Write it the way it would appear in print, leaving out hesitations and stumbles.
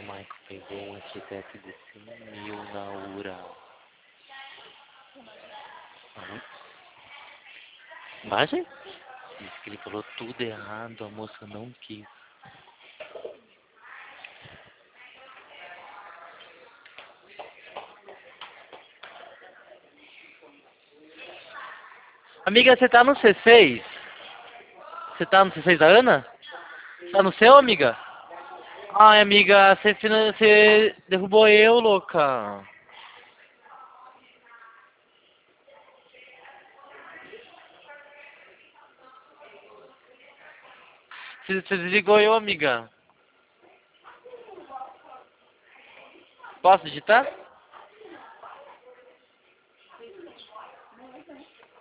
o Michael pegou um arquiteto de 100 mil na URA. Imagem? Diz que ele falou tudo errado, a moça não quis. Amiga, você tá no C6? Você tá no C6 da Ana? Tá no seu, amiga? Ai, amiga, você derrubou eu, louca. Você desligou eu, amiga. Posso digitar?